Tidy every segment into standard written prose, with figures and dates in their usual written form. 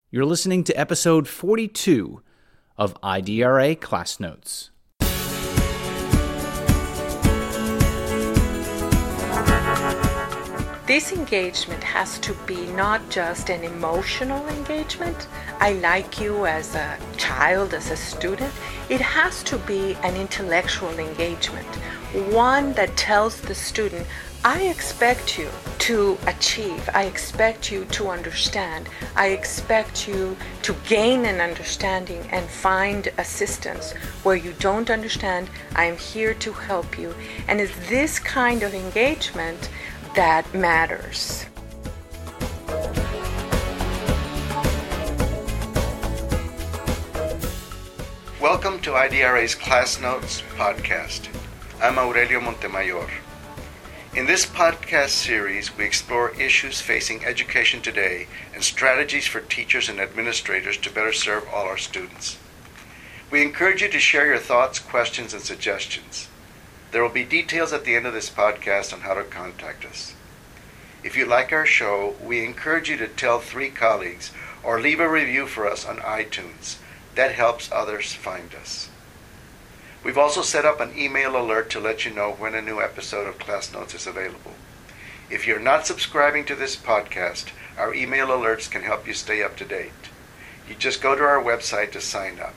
You're listening to episode 42 of IDRA Class Notes. This engagement has to be not just an emotional engagement. I like you as a child, as a student. It has to be an intellectual engagement, one that tells the student, I expect you to achieve. I expect you to understand. I expect you to gain an understanding and find assistance. Where you don't understand, I am here to help you. And it's this kind of engagement that matters. Welcome to IDRA's Class Notes podcast. I'm Aurelio Montemayor. In this podcast series, we explore issues facing education today and strategies for teachers and administrators to better serve all our students. We encourage you to share your thoughts, questions, and suggestions. There will be details at the end of this podcast on how to contact us. If you like our show, we encourage you to tell 3 colleagues or leave a review for us on iTunes. That helps others find us. We've also set up an email alert to let you know when a new episode of Class Notes is available. If you're not subscribing to this podcast, our email alerts can help you stay up to date. You just go to our website to sign up,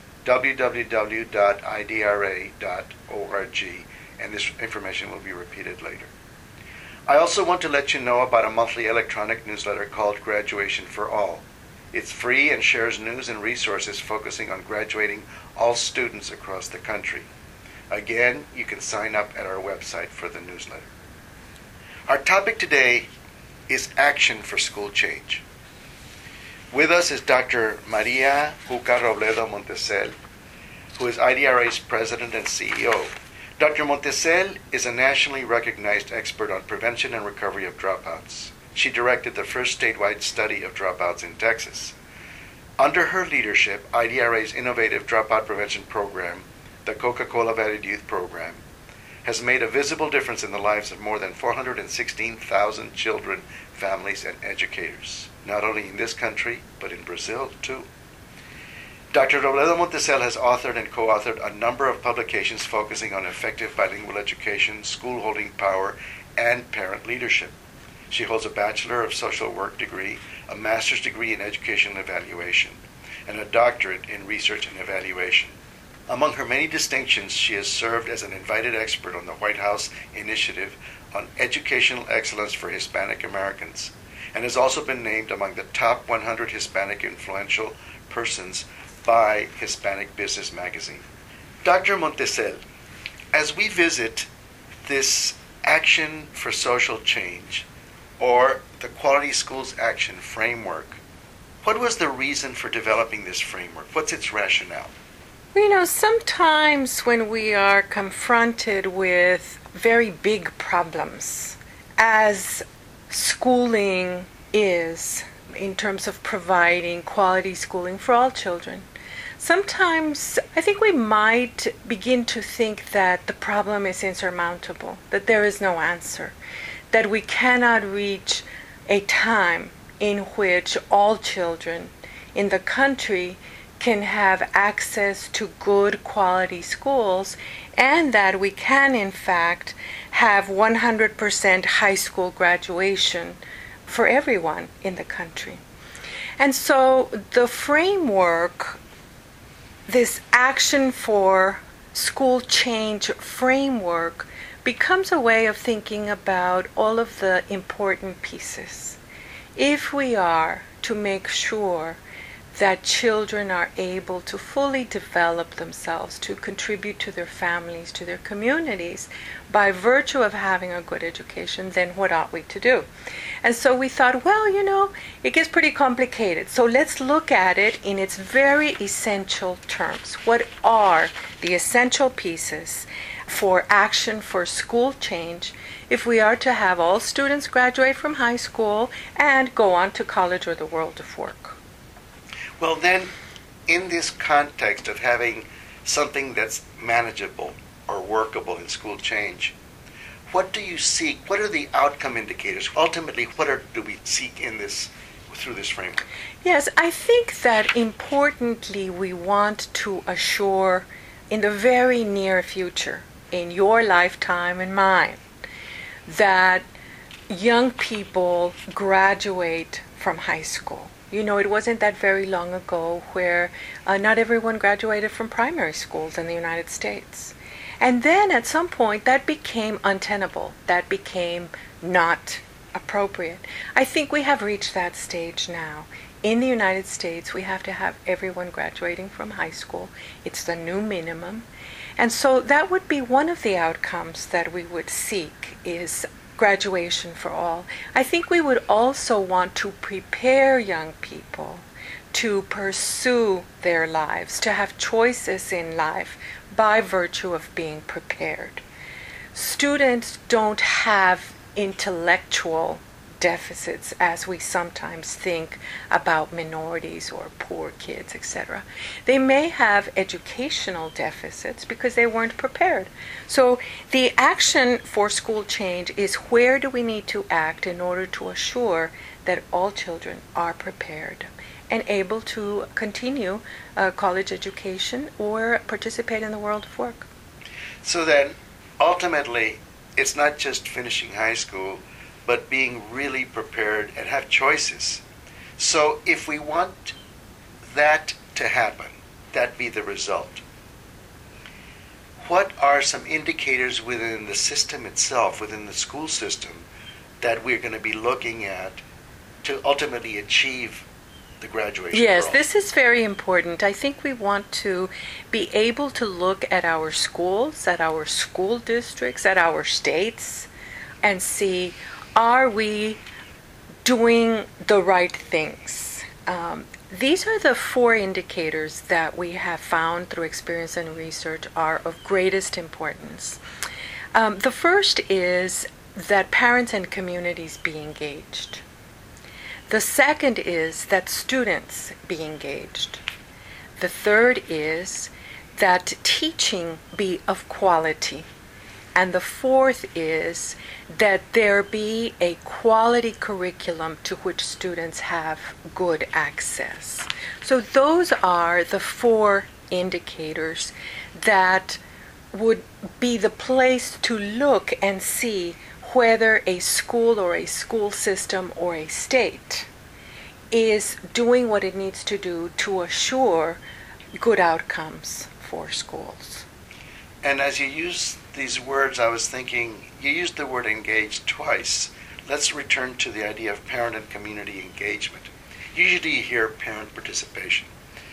www.idra.org, and this information will be repeated later. I also want to let you know about a monthly electronic newsletter called Graduation for All. It's free and shares news and resources focusing on graduating all students across the country. Again, you can sign up at our website for the newsletter. Our topic today is Action for School Change. With us is Dr. Maria Juca Robledo Montesel, who is IDRA's President and CEO. Dr. Montesel is a nationally recognized expert on prevention and recovery of dropouts. She directed the first statewide study of dropouts in Texas. Under her leadership, IDRA's innovative dropout prevention program, the Coca-Cola Valued Youth Program, has made a visible difference in the lives of more than 416,000 children, families, and educators, not only in this country, but in Brazil, too. Dr. Robledo Montesel has authored and co-authored a number of publications focusing on effective bilingual education, school holding power, and parent leadership. She holds a Bachelor of Social Work degree, a Master's degree in Educational Evaluation, and a doctorate in Research and Evaluation. Among her many distinctions, she has served as an invited expert on the White House Initiative on Educational Excellence for Hispanic Americans, and has also been named among the top 100 Hispanic influential persons by Hispanic Business Magazine. Dr. Montesel, as we visit this Action for Social Change, or the Quality Schools Action Framework, what was the reason for developing this framework? What's its rationale? Sometimes when we are confronted with very big problems, as schooling is in terms of providing quality schooling for all children, sometimes I think we might begin to think that the problem is insurmountable, that there is no answer, that we cannot reach a time in which all children in the country can have access to good quality schools, and that we can in fact have 100% high school graduation for everyone in the country. And so the framework, this Action for School Change framework, becomes a way of thinking about all of the important pieces. If we are to make sure that children are able to fully develop themselves, to contribute to their families, to their communities, by virtue of having a good education, then what ought we to do? And so we thought, it gets pretty complicated. So let's look at it in its very essential terms. What are the essential pieces for Action for School Change if we are to have all students graduate from high school and go on to college or the world of work? Well, then, in this context of having something that's manageable or workable in school change, what do you seek? What are the outcome indicators? Ultimately, do we seek in this through this framework? Yes, I think that importantly we want to assure in the very near future, in your lifetime and mine, that young people graduate from high school. You know, it wasn't that very long ago where not everyone graduated from primary schools in the United States. And then at some point that became untenable. That became not appropriate. I think we have reached that stage now. In the United States, we have to have everyone graduating from high school. It's the new minimum. And so that would be one of the outcomes that we would seek, is graduation for all. I think we would also want to prepare young people to pursue their lives, to have choices in life by virtue of being prepared. Students don't have intellectual deficits as we sometimes think about minorities or poor kids, etc. They may have educational deficits because they weren't prepared. So the action for school change is, where do we need to act in order to assure that all children are prepared and able to continue college education or participate in the world of work. So then, ultimately, it's not just finishing high school, but being really prepared and have choices. So if we want that to happen, that be the result, what are some indicators within the system itself, within the school system, that we're going to be looking at to ultimately achieve the graduation Yes, goal? this is very important. I think we want to be able to look at our schools, at our school districts, at our states, and see, are we doing the right things? These are the 4 indicators that we have found through experience and research are of greatest importance. The first is that parents and communities be engaged. The second is that students be engaged. The third is that teaching be of quality. And the fourth is that there be a quality curriculum to which students have good access. So those are the 4 indicators that would be the place to look and see whether a school or a school system or a state is doing what it needs to do to assure good outcomes for schools. And as you use these words, I was thinking, you used the word engaged twice. Let's return to the idea of parent and community engagement. Usually you hear parent participation.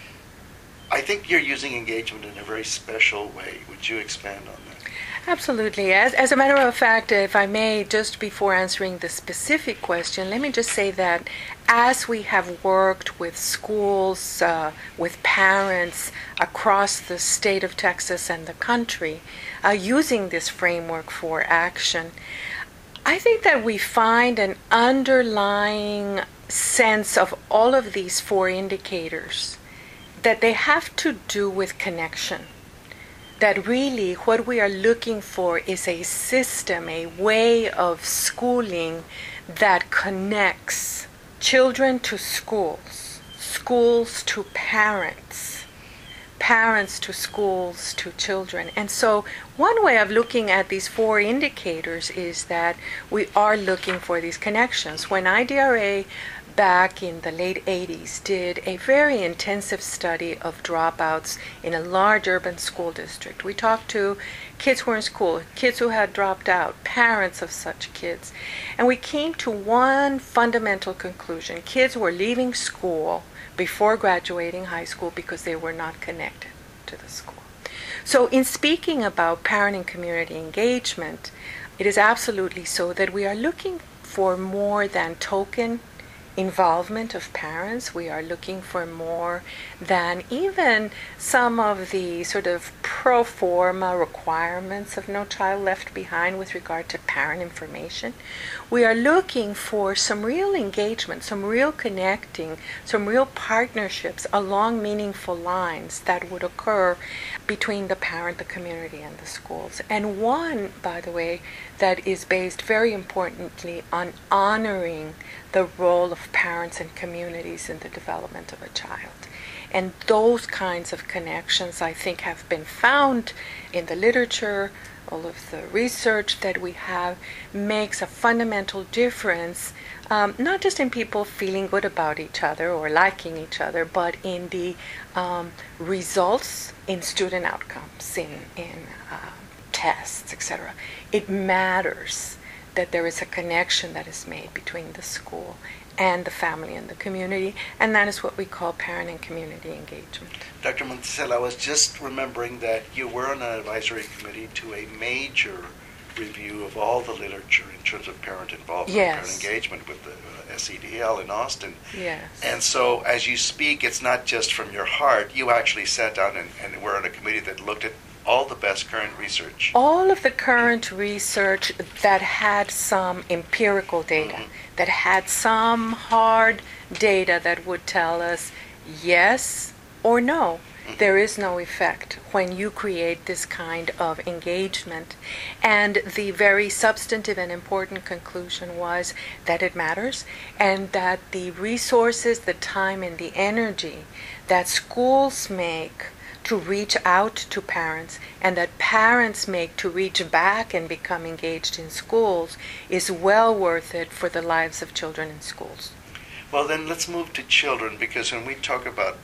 I think you're using engagement in a very special way. Would you expand on that? Absolutely. As a matter of fact, if I may, just before answering the specific question, let me just say that as we have worked with schools, with parents across the state of Texas and the country, using this framework for action, I think that we find an underlying sense of all of these 4 indicators that they have to do with connection. That really what we are looking for is a system, a way of schooling that connects children to schools, schools to parents, parents to schools to children. And so one way of looking at these 4 indicators is that we are looking for these connections. When IDRA back in the late 80s did a very intensive study of dropouts in a large urban school district. We talked to kids who were in school, kids who had dropped out, parents of such kids, and we came to one fundamental conclusion. Kids were leaving school before graduating high school because they were not connected to the school. So in speaking about parent and community engagement, it is absolutely so that we are looking for more than token involvement of parents. We are looking for more than even some of the sort of pro forma requirements of No Child Left Behind with regard to parent information. We are looking for some real engagement, some real connecting, some real partnerships along meaningful lines that would occur between the parent, the community, and the schools. And one, by the way, that is based very importantly on honoring the role of parents and communities in the development of a child. And those kinds of connections, I think, have been found in the literature. All of the research that we have makes a fundamental difference, not just in people feeling good about each other or liking each other, but in the results in student outcomes, in tests, etc. It matters that there is a connection that is made between the school and the family and the community, and that is what we call parent and community engagement. Dr. Monticello, I was just remembering that you were on an advisory committee to a major review of all the literature in terms of parent involvement, Yes. parent engagement with the SEDL in Austin. Yes. And so as you speak, it's not just from your heart. You actually sat down and were on a committee that looked at all the best current research. All of the current research that had some empirical data, that had some hard data that would tell us yes or no, there is no effect when you create this kind of engagement. And the very substantive and important conclusion was that it matters, and that the resources, the time, and the energy that schools make to reach out to parents, and that parents make to reach back and become engaged in schools, is well worth it for the lives of children in schools. Well, then let's move to children, because when we talk about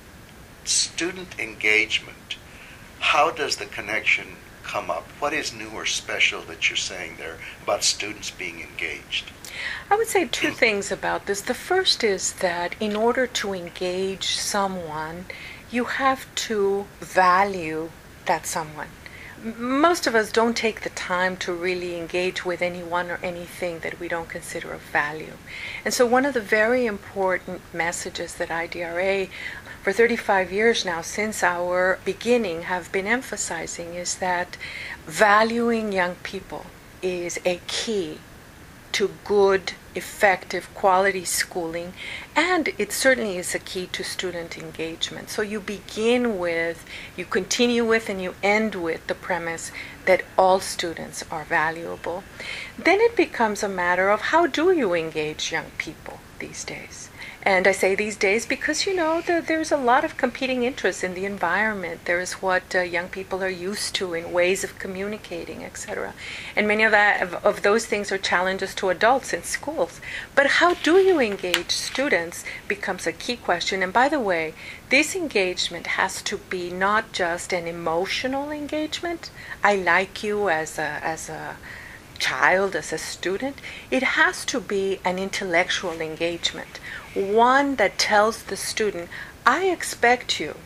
student engagement, how does the connection come up? What is new or special that you're saying there about students being engaged? I would say two things about this. The first is that in order to engage someone, you have to value that someone. Most of us don't take the time to really engage with anyone or anything that we don't consider of value. And so one of the very important messages that IDRA, for 35 years now, since our beginning, have been emphasizing is that valuing young people is a key to good, effective, quality schooling, and it certainly is a key to student engagement. So you begin with, you continue with, and you end with the premise that all students are valuable. Then it becomes a matter of how do you engage young people these days? And I say these days because, there's a lot of competing interests in the environment. There is what young people are used to in ways of communicating, etc. And many of those things are challenges to adults in schools. But how do you engage students becomes a key question. And by the way, this engagement has to be not just an emotional engagement. I like you as a child, as a student. It has to be an intellectual engagement, one that tells the student, I expect you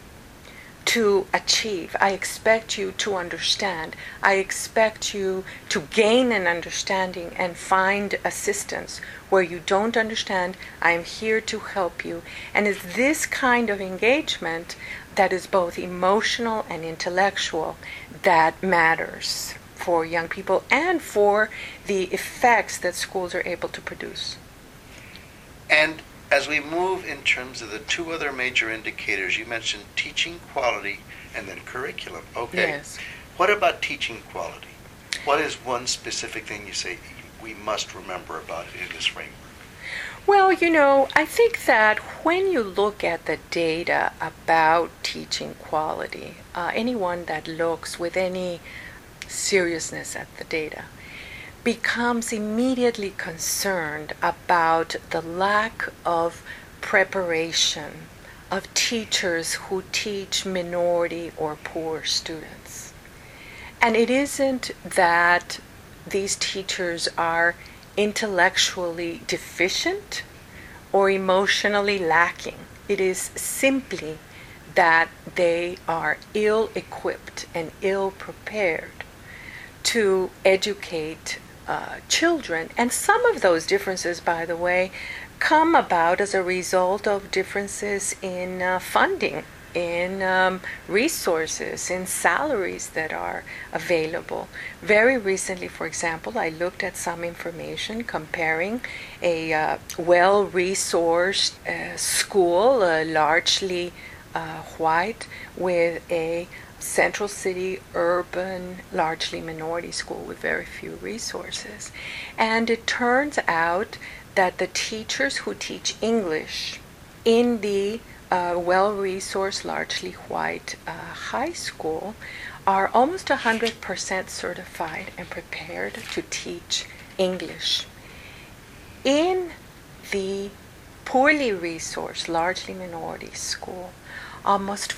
to achieve, I expect you to understand, I expect you to gain an understanding and find assistance where you don't understand. I am here to help you. And it's this kind of engagement that is both emotional and intellectual that matters for young people and for the effects that schools are able to produce. And as we move in terms of the two other major indicators, you mentioned teaching quality and then curriculum. Okay. Yes. What about teaching quality? What is one specific thing you say we must remember about it in this framework? Well, I think that when you look at the data about teaching quality, anyone that looks with any seriousness at the data becomes immediately concerned about the lack of preparation of teachers who teach minority or poor students. And it isn't that these teachers are intellectually deficient or emotionally lacking. It is simply that they are ill-equipped and ill-prepared to educate children. And some of those differences, by the way, come about as a result of differences in funding, in resources, in salaries that are available. Very recently, for example, I looked at some information comparing a well-resourced school, largely white, with a central city, urban, largely minority school with very few resources. And it turns out that the teachers who teach English in the well-resourced, largely white high school are almost 100% certified and prepared to teach English. In the poorly resourced, largely minority school, almost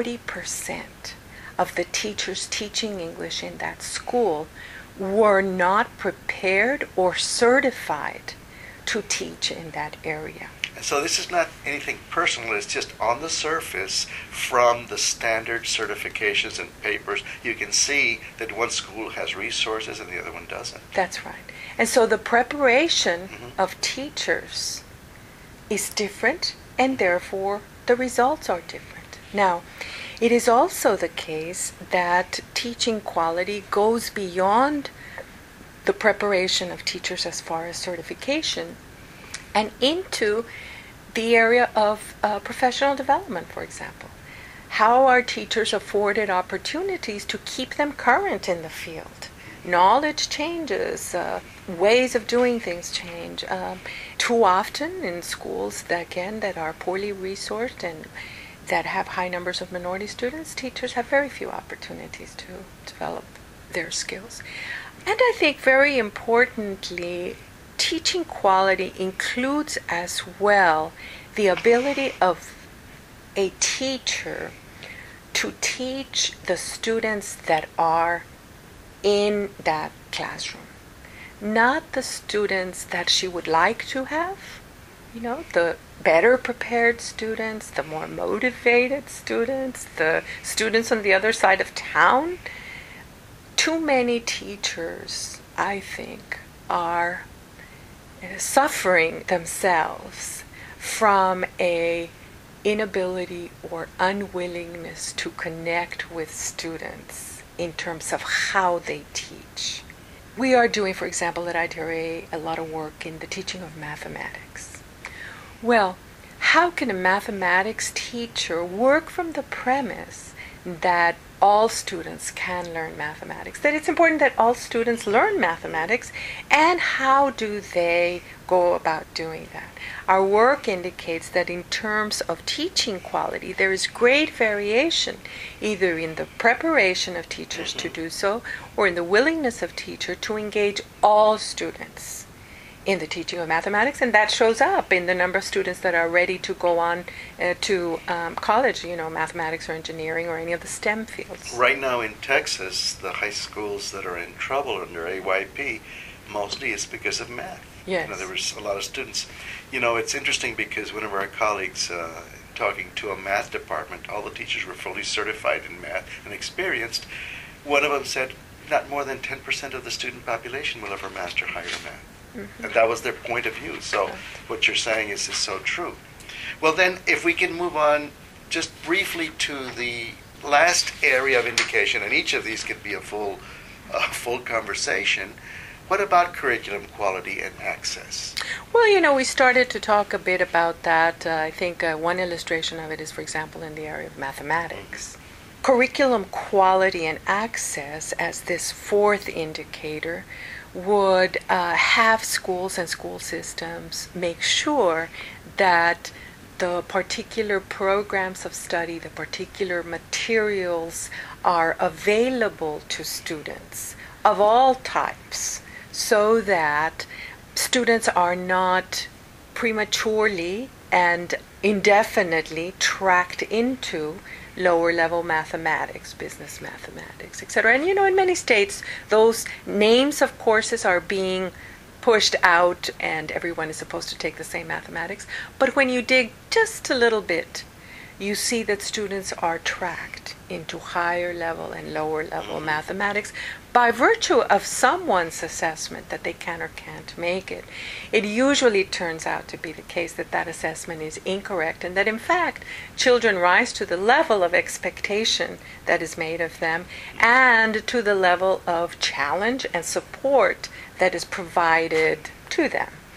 40% of the teachers teaching English in that school were not prepared or certified to teach in that area. And so this is not anything personal, it's just on the surface from the standard certifications and papers. You can see that one school has resources and the other one doesn't. That's right. And so the preparation of teachers is different, and therefore the results are different. Now, it is also the case that teaching quality goes beyond the preparation of teachers as far as certification and into the area of professional development, for example. How are teachers afforded opportunities to keep them current in the field? Knowledge changes, ways of doing things change. Too often in schools that are poorly resourced and that have high numbers of minority students, teachers have very few opportunities to develop their skills. And I think very importantly, teaching quality includes as well the ability of a teacher to teach the students that are in that classroom. Not the students that she would like to have, the better prepared students, the more motivated students, the students on the other side of town. Too many teachers, I think, are suffering themselves from a inability or unwillingness to connect with students in terms of how they teach. We are doing, for example, at IDRA a lot of work in the teaching of mathematics. Well, how can a mathematics teacher work from the premise that all students can learn mathematics, that it's important that all students learn mathematics, and how do they go about doing that? Our work indicates that in terms of teaching quality, there is great variation, either in the preparation of teachers to do so, or in the willingness of teachers to engage all students in the teaching of mathematics, and that shows up in the number of students that are ready to go on to college, mathematics or engineering or any of the STEM fields. Right now in Texas, the high schools that are in trouble under AYP, mostly it's because of math. Yes. There was a lot of students. It's interesting because one of our colleagues talking to a math department, all the teachers were fully certified in math and experienced. One of them said not more than 10% of the student population will ever master higher math. Mm-hmm. And that was their point of view. So what you're saying is so true. Well, then, if we can move on just briefly to the last area of indication, and each of these could be a full conversation. What about curriculum quality and access? Well, we started to talk a bit about that. I think one illustration of it is, for example, in the area of mathematics. Curriculum quality and access as this fourth indicator would have schools and school systems make sure that the particular programs of study, the particular materials are available to students of all types, so that students are not prematurely and indefinitely tracked into lower level mathematics, business mathematics, etc. And in many states, those names of courses are being pushed out and everyone is supposed to take the same mathematics. But when you dig just a little bit, you see that students are tracked into higher level and lower level mathematics by virtue of someone's assessment that they can or can't make it. It usually turns out to be the case that that assessment is incorrect, and that in fact children rise to the level of expectation that is made of them and to the level of challenge and support that is provided to them.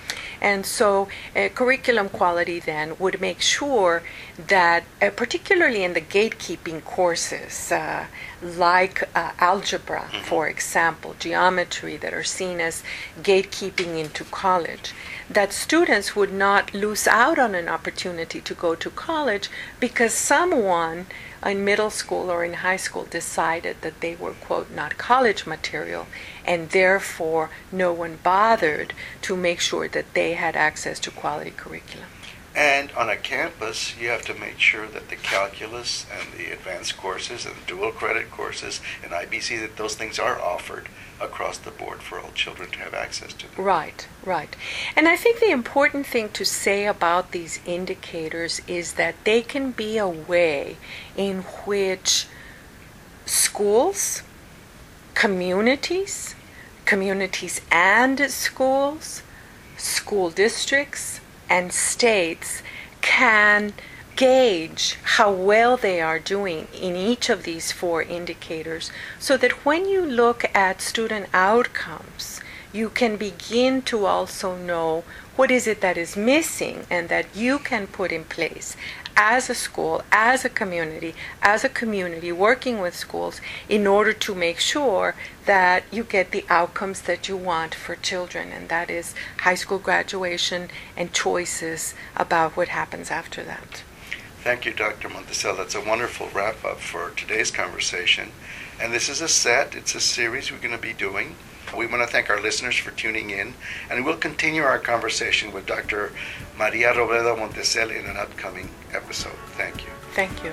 And so curriculum quality then would make sure that, particularly in the gatekeeping courses, like algebra, for example, geometry, that are seen as gatekeeping into college, that students would not lose out on an opportunity to go to college because someone in middle school or in high school decided that they were, quote, not college material, and therefore no one bothered to make sure that they had access to quality curriculum. And on a campus, you have to make sure that the calculus and the advanced courses and the dual credit courses and IBC, that those things are offered across the board for all children to have access to them. Right. And I think the important thing to say about these indicators is that they can be a way in which schools, communities and schools, school districts, and states can gauge how well they are doing in each of these 4 indicators, so that when you look at student outcomes, you can begin to also know what is it that is missing and that you can put in place as a school, as a community working with schools in order to make sure that you get the outcomes that you want for children, and that is high school graduation and choices about what happens after that. Thank you, Dr. Montesel. That's a wonderful wrap-up for today's conversation. And this is it's a series we're going to be doing. We want to thank our listeners for tuning in, and we'll continue our conversation with Dr. Maria Robledo Montesel in an upcoming episode. Thank you. Thank you.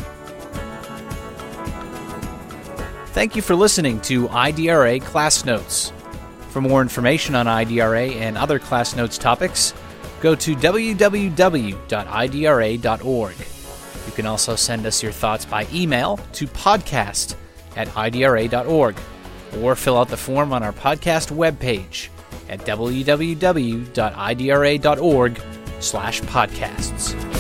Thank you for listening to IDRA Class Notes. For more information on IDRA and other Class Notes topics, go to www.idra.org. You can also send us your thoughts by email to podcast@idra.org, or fill out the form on our podcast webpage at www.idra.org/podcasts.